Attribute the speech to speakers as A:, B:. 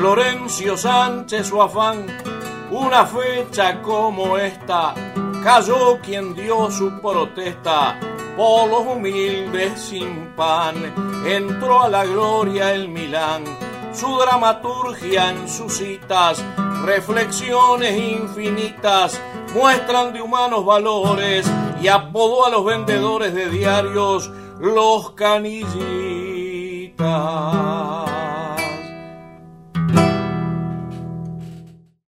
A: Florencio Sánchez su afán, una fecha como esta, cayó quien dio su protesta, por los humildes sin pan, entró a la gloria el Milán, su dramaturgia en sus citas, reflexiones infinitas, muestran de humanos valores y apodó a los vendedores de diarios los canillitas.